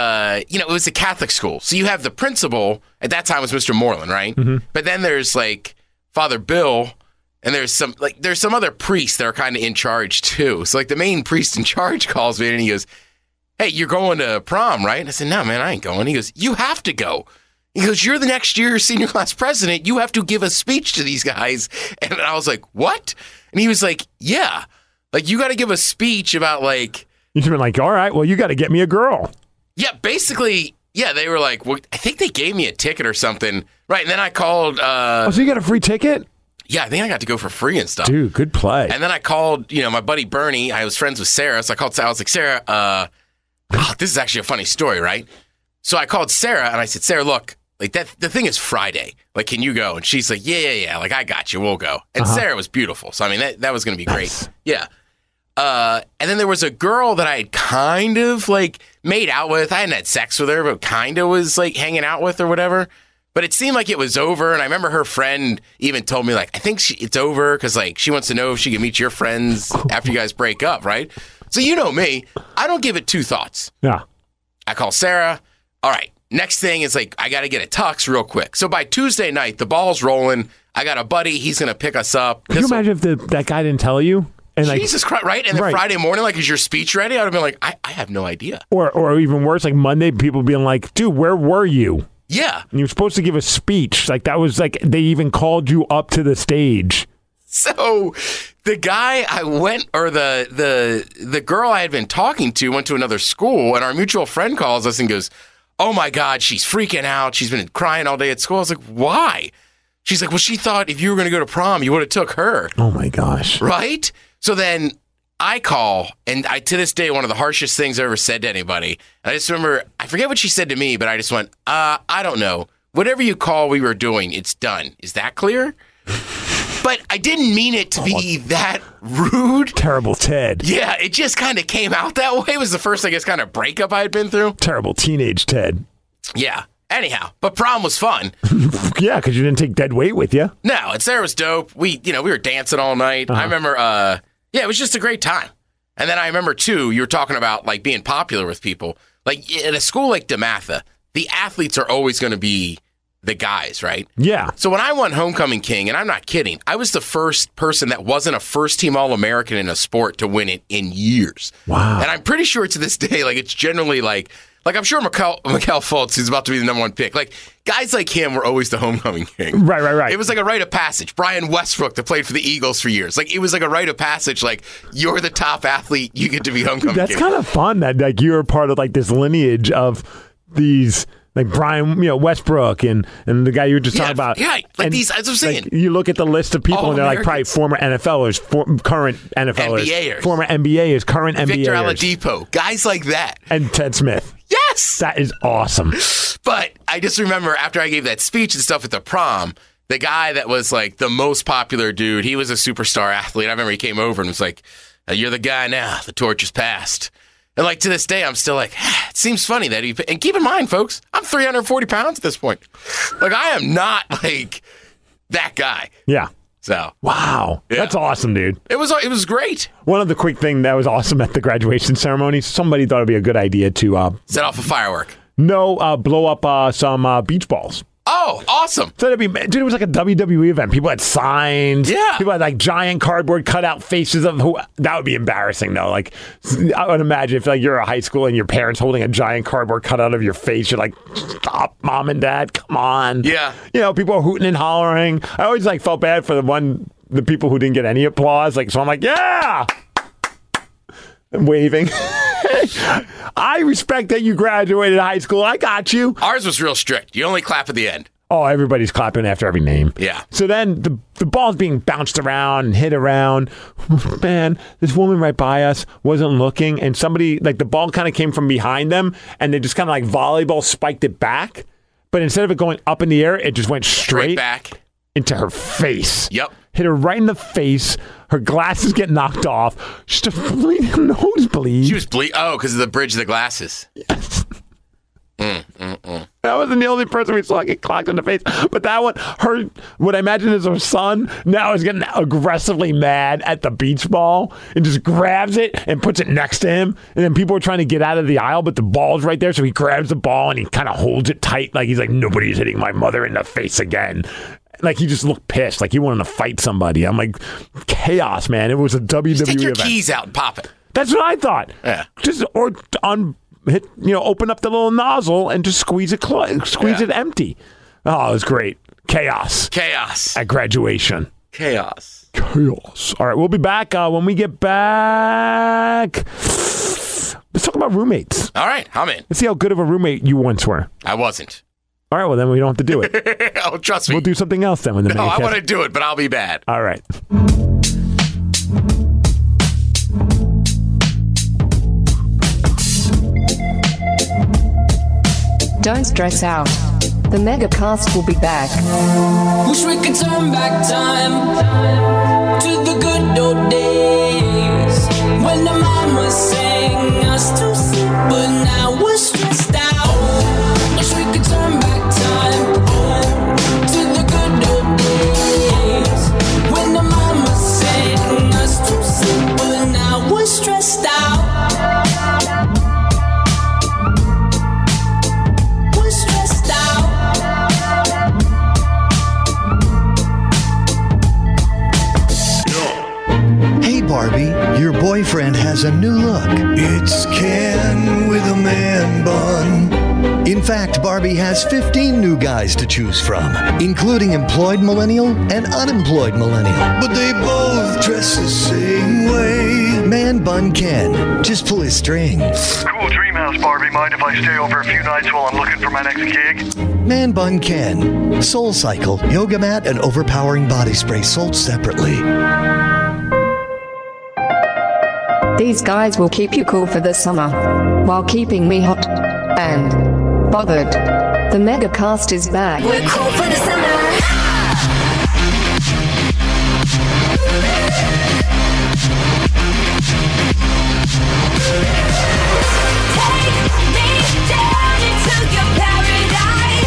it was a Catholic school. So you have the principal, at that time was Mr. Moreland, right? Mm-hmm. But then there's, Father Bill, and there's some other priests that are kind of in charge, too. So, the main priest in charge calls me, and he goes, hey, you're going to prom, right? And I said, no, man, I ain't going. He goes, you have to go. He goes, you're the next year's senior class president. You have to give a speech to these guys. And I was like, what? And he was like, yeah. You got to give a speech about, You should have been like, all right, well, you got to get me a girl. Yeah, basically, yeah, they were like, well, I think they gave me a ticket or something. Right, and then I called... so you got a free ticket? Yeah, I think I got to go for free and stuff. Dude, good play. And then I called, my buddy Bernie. I was friends with Sarah, so I was like, Sarah, this is actually a funny story, right? So I called Sarah, and I said, Sarah, look, the thing is Friday. Can you go? And she's like, yeah. I got you. We'll go. And Sarah was beautiful. So, I mean, that was going to be great. Nice. Yeah. And then there was a girl that I had kind of, made out with. I hadn't had sex with her, but kind of was, hanging out with or whatever. But it seemed like it was over. And I remember her friend even told me, I think it's over because, she wants to know if she can meet your friends after you guys break up, right? So, you know me. I don't give it two thoughts. Yeah. I call Sarah. All right. Next thing is I got to get a tux real quick. So by Tuesday night, the ball's rolling. I got a buddy. He's going to pick us up. Could you imagine if that guy didn't tell you? And Jesus Christ, right? And then Friday morning, is your speech ready? I would have been like, I have no idea. Or even worse, Monday, people being like, dude, where were you? Yeah. And you were supposed to give a speech. That was they even called you up to the stage. So the guy the girl I had been talking to went to another school, and our mutual friend calls us and goes, oh my God, she's freaking out. She's been crying all day at school. I was like, why? She's like, well, she thought if you were going to go to prom, you would have took her. Oh my gosh. Right? So then I call, and to this day, one of the harshest things I ever said to anybody. And I just remember, I forget what she said to me, but I just went, I don't know. Whatever you call we were doing, it's done. Is that clear? But I didn't mean it to be that rude. Terrible Ted. Yeah, it just kind of came out that way. It was the first, I guess, kind of breakup I had been through. Terrible teenage Ted. Yeah. Anyhow, but prom was fun. Yeah, because you didn't take dead weight with you. No, and Sarah was dope. We were dancing all night. I remember, it was just a great time. And then I remember, too, you were talking about, like, being popular with people. Like, at a school like DeMatha, the athletes are always going to be the guys, right? Yeah. So when I won Homecoming King, and I'm not kidding, I was the first person that wasn't a first-team All-American in a sport to win it in years. Wow. And I'm pretty sure to this day, like, it's generally like I'm sure Mikal Fultz is about to be the number one pick. Like, guys like him were always the Homecoming King. Right. It was like a rite of passage. Brian Westbrook, that played for the Eagles for years. Like, it was like a rite of passage. Like, you're the top athlete, you get to be Homecoming King. That's kind of fun that, like, you're part of, like, this lineage of these, like, Brian, Westbrook and the guy you were just talking about. Yeah, like, these, as I'm saying. Like, you look at the list of people, and they're, like, probably former NFLers, current NFLers. NBAers. Former NBAers, current NBAers. Victor Oladipo. Guys like that. And Ted Smith. Yes! That is awesome. But I just remember after I gave that speech and stuff at the prom, the guy that was like the most popular dude, he was a superstar athlete. I remember he came over and was like, "You're the guy now. The torch is passed." And like to this day, I'm still like, it seems funny that and keep in mind, folks, I'm 340 pounds at this point. Like, I am not like that guy. Yeah. So wow, yeah. That's awesome, dude. It was great. One of the quick thing that was awesome at the graduation ceremony, somebody thought it'd be a good idea to set off a firework. No, blow up some beach balls. Oh, awesome. So dude, it was like a WWE event. People had signs. Yeah. People had like giant cardboard cutout faces of who. That would be embarrassing though. Like, I would imagine if like you're a high school and your parents holding a giant cardboard cutout of your face, you're like, stop, mom and dad, come on. Yeah. People are hooting and hollering. I always like felt bad for the people who didn't get any applause. Like, so I'm like, yeah. I'm waving. I respect that you graduated high school. I got you. Ours was real strict. You only clap at the end. Oh, everybody's clapping after every name. Yeah. So then the ball's being bounced around and hit around. Man, this woman right by us wasn't looking, and somebody, like, the ball kind of came from behind them, and they just kind of like volleyball spiked it back. But instead of it going up in the air, it just went straight back into her face. Yep. Hit her right in the face. Her glasses get knocked off. She's just bleeding, nosebleed. She was bleeding. Oh, because of the bridge of the glasses. Yes. That wasn't the only person we saw get clocked in the face. But that one, what I imagine is her son, now is getting aggressively mad at the beach ball and just grabs it and puts it next to him. And then people are trying to get out of the aisle, but the ball's right there. So he grabs the ball and he kind of holds it tight. Like he's like, nobody's hitting my mother in the face again. Like, he just looked pissed. Like, he wanted to fight somebody. I'm like, chaos, man. It was a WWE just take your event. keys out and pop it. That's what I thought. Yeah. Just, open up the little nozzle and just squeeze it empty. Oh, it was great. Chaos. At graduation. Chaos. All right, we'll be back when we get back. Let's talk about roommates. All right, I'm in. Let's see how good of a roommate you once were. I wasn't. All right, well, then we don't have to do it. Oh, trust me. We'll do something else then. No, I want to do it, but I'll be bad. All right. Don't stress out. The Megacast will be back. Wish we could turn back time to the good old days when the mama sang us to sleep, but now we're stressed out. Wish we could turn back time to the good old days when the mama sang us to sleep, but now we're stressed out. Barbie, your boyfriend has a new look. It's Ken with a man bun. In fact, Barbie has 15 new guys to choose from, including employed millennial and unemployed millennial. But they both dress the same way. Man bun Ken. Just pull his string. Cool dream house, Barbie. Mind if I stay over a few nights while I'm looking for my next gig? Man bun Ken. Soul Cycle, yoga mat, and overpowering body spray sold separately. These guys will keep you cool for the summer, while keeping me hot and bothered. The Megacast is back. We're cool for the summer. Take me down into your paradise.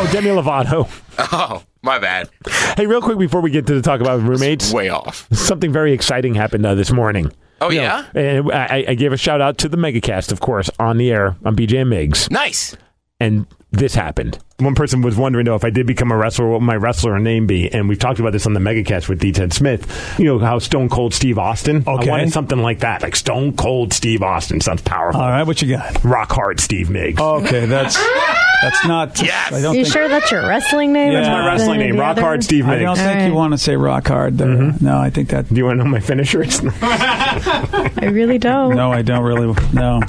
Demi Lovato. Oh, my bad. Hey, real quick before we get to the talk about roommates. Way off. Something very exciting happened this morning. Oh, yeah? And I gave a shout out to the Megacast, of course, on the air on BJ and Migs. Nice. And this happened. One person was wondering, though, if I did become a wrestler, what would my wrestler name be? And we've talked about this on the Megacast with D. Ted Smith. You know how Stone Cold Steve Austin? Okay. I wanted something like that, like Stone Cold Steve Austin. Sounds powerful. All right, what you got? Rock Hard Steve Miggs. Okay, that's not. Yes. I don't You think, sure that's your wrestling name? Yeah. That's my wrestling name, Rock Hard Steve Miggs. I don't think you want to say Rock Hard there. No, I think that. Do you want to know my finisher? It's I really don't. No, I don't really. No.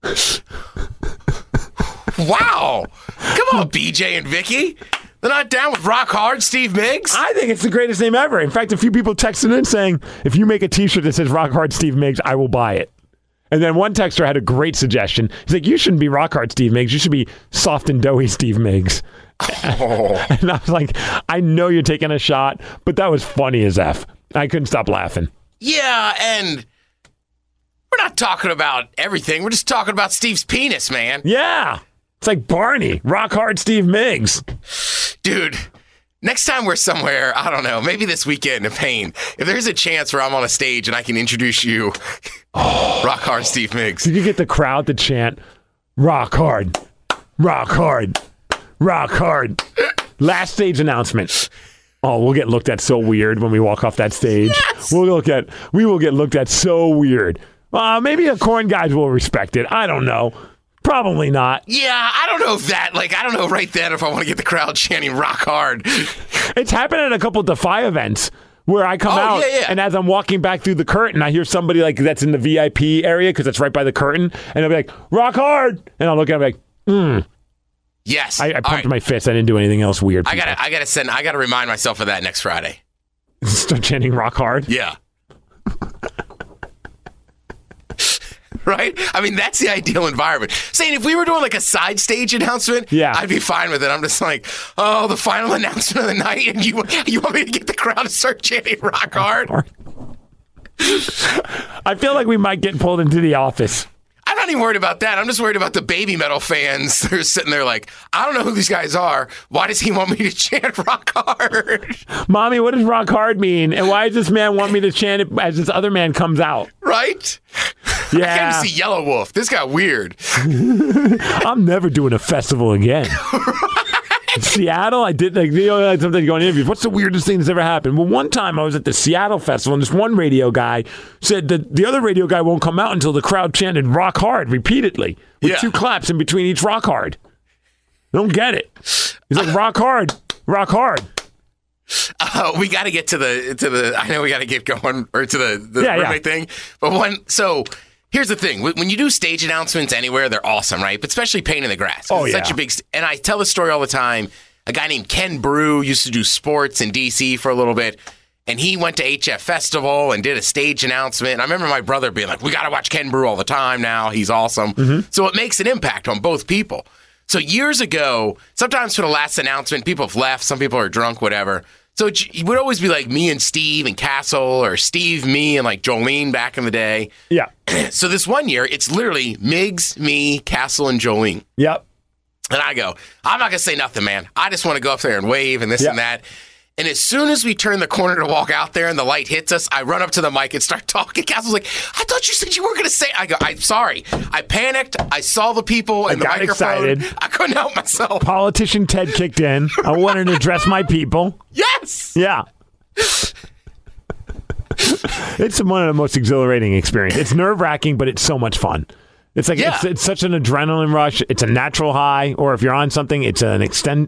Wow. Come on, BJ and Vicky. They're not down with Rock Hard Steve Miggs? I think it's the greatest name ever. In fact, a few people texted in saying, if you make a T-shirt that says Rock Hard Steve Miggs, I will buy it. And then one texter had a great suggestion. He's like, you shouldn't be Rock Hard Steve Miggs. You should be Soft and Doughy Steve Miggs. Oh. And I was like, I know you're taking a shot, but that was funny as F. I couldn't stop laughing. Yeah, and we're not talking about everything. We're just talking about Steve's penis, man. Yeah. It's like Barney, Rock Hard Steve Miggs. Dude, next time we're somewhere, I don't know, maybe this weekend in Pain, if there's a chance where I'm on a stage and I can introduce you, Rock Hard Steve Miggs. Did you get the crowd to chant, Rock Hard, Rock Hard, Rock Hard? Last stage announcement. Oh, we'll get looked at so weird when we walk off that stage. Yes! We will get looked at so weird. Maybe the corn guys will respect it. I don't know. Probably not. Yeah, I don't know if that, I don't know right then if I want to get the crowd chanting Rock Hard. It's happened at a couple of Defy events where I come out and as I'm walking back through the curtain, I hear somebody that's in the VIP area because it's right by the curtain, and they'll be like, Rock Hard! And I'll look at them like, Yes. I pumped my fist. I didn't do anything else weird. I gotta remind myself of that next Friday. Start chanting Rock Hard? Yeah. Right? I mean, that's the ideal environment. Saying if we were doing a side stage announcement, I'd be fine with it. I'm just like, the final announcement of the night, and you want me to get the crowd to start chanting Rock Hard? I feel like we might get pulled into the office. I'm not even worried about that. I'm just worried about the baby metal fans. They're sitting there like, I don't know who these guys are. Why does he want me to chant Rock Hard? Mommy, what does Rock Hard mean? And why does this man want me to chant it as this other man comes out? Right? Yeah. I came to see Yellow Wolf. This got weird. I'm never doing a festival again. Seattle, I did something going to interviews. What's the weirdest thing that's ever happened? Well, one time I was at the Seattle Festival, and this one radio guy said that the other radio guy won't come out until the crowd chanted Rock Hard repeatedly with 2 claps in between each Rock Hard. I don't get it. He's like, Rock Hard, Rock Hard. We got to get to the. I know we got to get going or to the roommate thing, but so. Here's the thing. When you do stage announcements anywhere, they're awesome, right? But especially Pain in the Grass. Oh, it's yeah. such a big... And I tell the story all the time. A guy named Ken Brew used to do sports in D.C. for a little bit, and he went to HF Festival and did a stage announcement. And I remember my brother being like, we got to watch Ken Brew all the time now. He's awesome. Mm-hmm. So it makes an impact on both people. So years ago, sometimes for the last announcement, people have left. Some people are drunk, whatever. So it would always be like me and Steve and Castle, or Steve, me, and Jolene back in the day. Yeah. So this one year, it's literally Miggs, me, Castle, and Jolene. Yep. And I go, I'm not going to say nothing, man. I just want to go up there and wave and this and that. And as soon as we turn the corner to walk out there and the light hits us, I run up to the mic and start talking. Castle's like, I thought you said you weren't going to say. I go, I'm sorry. I panicked. I saw the people and the microphone. Excited. I couldn't help myself. Politician Ted kicked in. I wanted to address my people. Yes. Yeah. It's one of the most exhilarating experiences. It's nerve-wracking, but it's so much fun. It's like it's such an adrenaline rush. It's a natural high, or if you're on something, it's an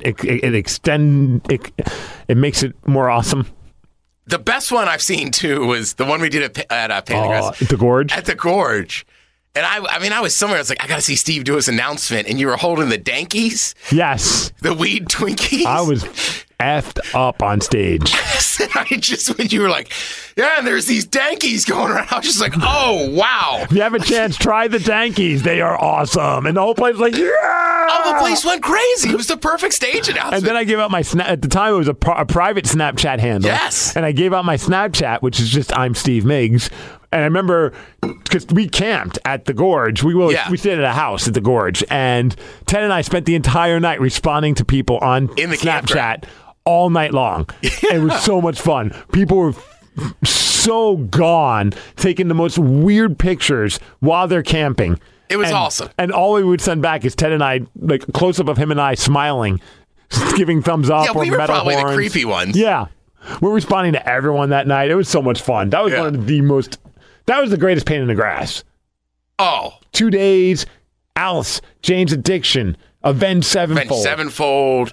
it makes it more awesome. The best one I've seen too was the one we did at Pain in the Grass. At the Gorge. At the Gorge. And I was somewhere. I was like, I got to see Steve do his announcement, and you were holding the Dankies. Yes. The weed Twinkies. I was effed up on stage. Yes, and when you were like, yeah, and there's these Dankies going around, I was just like, oh, wow. If you have a chance, try the Dankies. They are awesome. And the whole place was like, yeah. Oh, the place went crazy. It was the perfect stage announcement. And then I gave out my at the time, it was a private Snapchat handle. Yes. And I gave out my Snapchat, which is just I'm Steve Miggs. And I remember because we camped at the Gorge. We stayed at a house at the Gorge, and Ted and I spent the entire night responding to people on In the Snapchat all night long. It was so much fun. People were so gone, taking the most weird pictures while they're camping. It was awesome. And all we would send back is Ted and I, like a close up of him and I smiling, giving thumbs up. Yeah, or we were metal probably horns. the creepy ones. Yeah. We're responding to everyone that night. It was so much fun. That was one of the most, that was the greatest pain in the grass. Oh. 2 days, Alice, Jane's Addiction, Avenged Sevenfold. Avenged Sevenfold,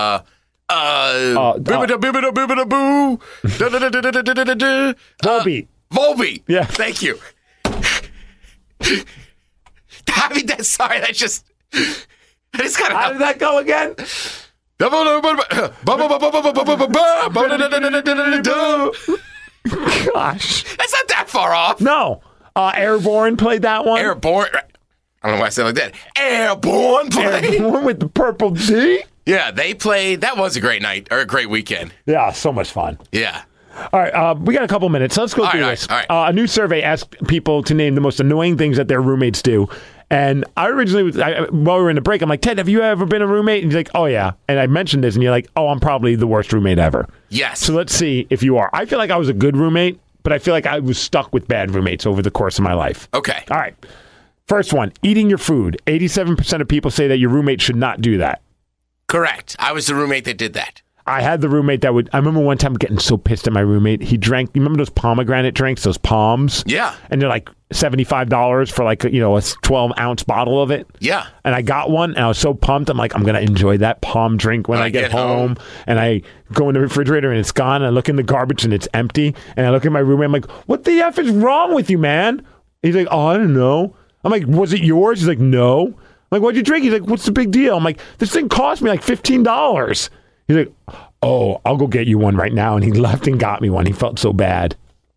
Bibbida Boo. Volbeat. Volbeat. Yeah. Thank you. I mean, that's just kind of. How did that go again? Gosh. That's not that far off. No. Airborne played that one. Airborne. I don't know why I said it like that. Airborne played. Airborne with the purple D. Yeah, they played. That was a great night or a great weekend. Yeah, so much fun. Yeah. All right, we got a couple minutes. Let's go through this. All right. A new survey asked people to name the most annoying things that their roommates do. And I originally, while we were in the break, I'm like, Ted, have you ever been a roommate? And he's like, oh, yeah. And I mentioned this, and you're like, oh, I'm probably the worst roommate ever. Yes. So let's see if you are. I feel like I was a good roommate, but I feel like I was stuck with bad roommates over the course of my life. Okay. All right. First one, eating your food. 87% of people say that your roommate should not do that. Correct. I was the roommate that did that. I had the roommate that would, I remember one time getting so pissed at my roommate. He drank, you remember those pomegranate drinks, those Palms? Yeah. And they're like $75 for like, a 12-ounce bottle of it. Yeah. And I got one and I was so pumped. I'm like, I'm going to enjoy that Palm drink when I get home. And I go in the refrigerator and it's gone. And I look in the garbage and it's empty. And I look at my roommate. I'm like, what the F is wrong with you, man? He's like, oh, I don't know. I'm like, was it yours? He's like, no. I'm like, what'd you drink? He's like, what's the big deal? I'm like, this thing cost me like $15. He's like, oh, I'll go get you one right now. And he left and got me one. He felt so bad.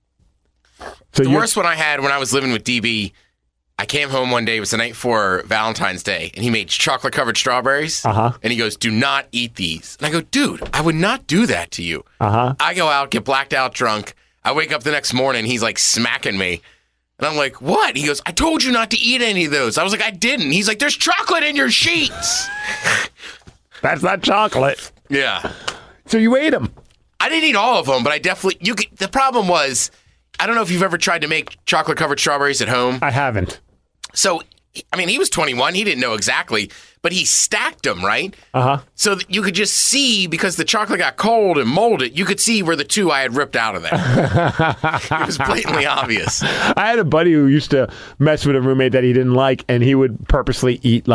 So the worst one I had when I was living with DB, I came home one day, it was the night before Valentine's Day, and he made chocolate-covered strawberries. Uh-huh. And he goes, do not eat these. And I go, dude, I would not do that to you. Uh-huh. I go out, get blacked out drunk. I wake up the next morning, he's like smacking me. And I'm like, what? He goes, I told you not to eat any of those. I was like, I didn't. He's like, there's chocolate in your sheets. That's not chocolate. Yeah. So you ate them. I didn't eat all of them, but I definitely, the problem was, I don't know if you've ever tried to make chocolate-covered strawberries at home. I haven't. So, I mean, he was 21. He didn't know exactly, but he stacked them, right? Uh-huh. So that you could just see, because the chocolate got cold and molded, you could see where the two I had ripped out of there. It was blatantly obvious. I had a buddy who used to mess with a roommate that he didn't like, and he would purposely eat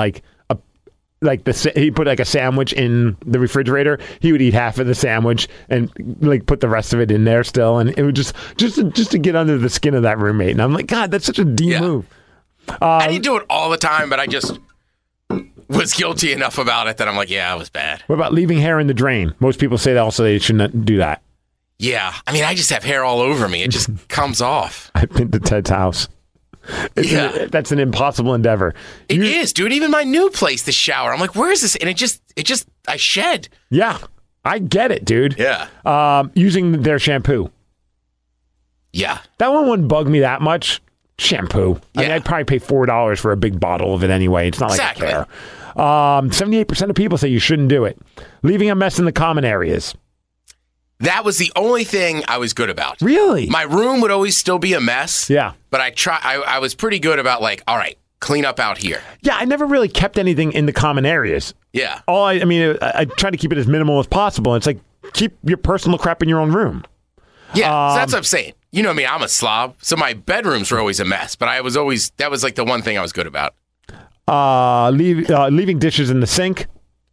he put like a sandwich in the refrigerator. He would eat half of the sandwich and like put the rest of it in there still, and it would just to get under the skin of that roommate. And I'm like, God, that's such a D move. I didn't do it all the time, but I just was guilty enough about it that I'm like, yeah, I was bad. What about leaving hair in the drain? Most people say that also they shouldn't do that. Yeah, I mean, I just have hair all over me. It just comes off. I've been to Ted's house. That's an impossible endeavor. It is, dude. Even my new place, the shower. I'm like, where is this? And I shed. Yeah, I get it, dude. Yeah. Using their shampoo. Yeah. That one wouldn't bug me that much. Shampoo. I mean, I'd probably pay $4 for a big bottle of it anyway. It's not like I care. 78% of people say you shouldn't do it. Leaving a mess in the common areas. That was the only thing I was good about. Really? My room would always still be a mess. Yeah. But I was pretty good about like, all right, clean up out here. Yeah, I never really kept anything in the common areas. Yeah. I try to keep it as minimal as possible. It's like, keep your personal crap in your own room. Yeah, so that's what I'm saying. You know me, I'm a slob. So my bedrooms were always a mess, but that was like the one thing I was good about. Leaving dishes in the sink.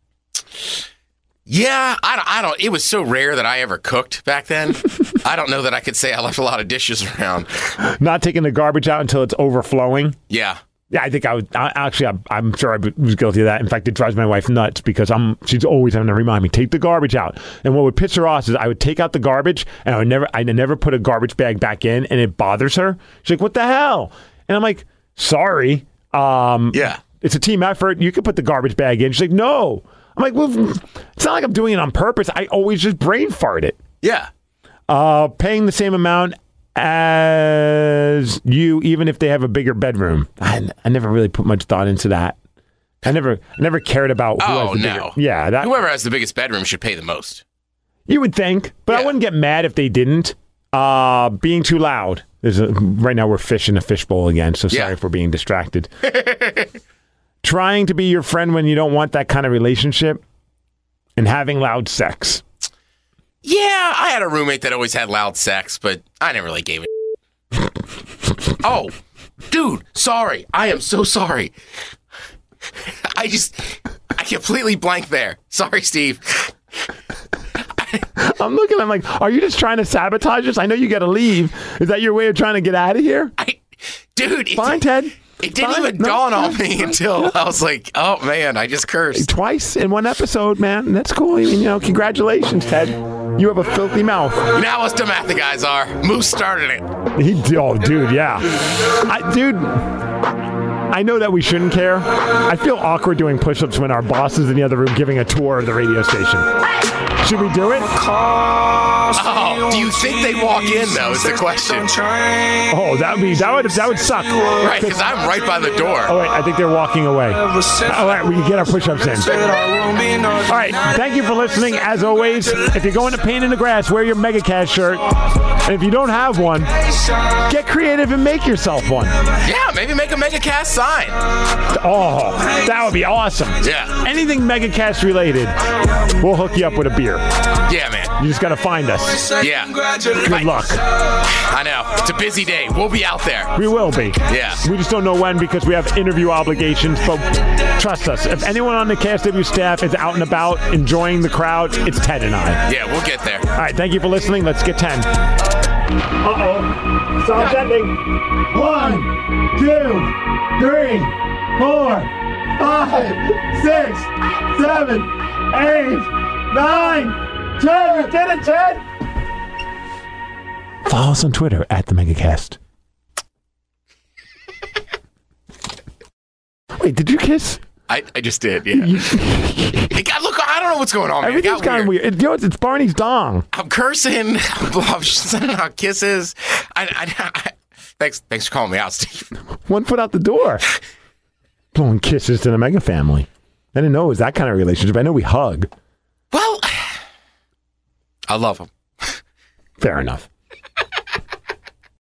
Yeah, I don't. It was so rare that I ever cooked back then. I don't know that I could say I left a lot of dishes around. Not taking the garbage out until it's overflowing. Yeah. Yeah, I think I would. I'm sure I was guilty of that. In fact, it drives my wife nuts because she's always having to remind me, take the garbage out. And what would piss her off is I would take out the garbage and I never put a garbage bag back in, and it bothers her. She's like, what the hell? And I'm like, sorry. Yeah. It's a team effort. You can put the garbage bag in. She's like, no. I'm like, well, it's not like I'm doing it on purpose. I always just brain fart it. Yeah. Paying the same amount as you, even if they have a bigger bedroom. I never really put much thought into that. I never cared about who has the bigger. Yeah, whoever has the biggest bedroom should pay the most. You would think, but I wouldn't get mad if they didn't. Being too loud. Right now we're fishing a fishbowl again, so sorry for being distracted. Trying to be your friend when you don't want that kind of relationship, and having loud sex. Yeah, I had a roommate that always had loud sex, but I never really gave it. Oh, dude, sorry. I am so sorry. I completely blanked there. Sorry, Steve. I'm like, are you just trying to sabotage us? I know you got to leave. Is that your way of trying to get out of here? Dude. Fine, Ted. It didn't even dawn on me until I was like, oh, man, I just cursed. Twice in one episode, man. That's cool. I mean, congratulations, Ted. You have a filthy mouth. You know how us Dematha guys are. Moose started it. Dude, yeah. I know that we shouldn't care. I feel awkward doing push-ups when our boss is in the other room giving a tour of the radio station. Should we do it? Oh, do you think they walk in, though, is the question. Oh, that would suck. Right, because I'm right by the door. Oh, wait, I think they're walking away. All right, we can get our push-ups in. All right, thank you for listening. As always, if you're going to Pain in the Grass, wear your MegaCast shirt. And if you don't have one, get creative and make yourself one. Yeah, maybe make a MegaCast sign. Oh, that would be awesome. Yeah. Anything MegaCast related, we'll hook you up with a beer. Yeah, man. You just got to find us. Yeah. Good luck. I know. It's a busy day. We'll be out there. We will be. Yeah. We just don't know when because we have interview obligations, but trust us. If anyone on the KSW staff is out and about enjoying the crowd, it's Ted and I. Yeah, we'll get there. All right, thank you for listening. Let's get 10. Uh-oh. Stop sending. 1, 2, 3, 4, 5, 6, 7, 8, 9, 10. You did it, Ted. Follow us on Twitter at the MegaCast. Wait, did you kiss? I just did, yeah. Look, I don't know what's going on, man. Everything's kind of weird. It's Barney's dong. I'm cursing. I'm sending out kisses. Thanks for calling me out, Steve. 1 foot out the door. Blowing kisses to the Mega family. I didn't know it was that kind of relationship. I know we hug. Well, I love him. Fair enough.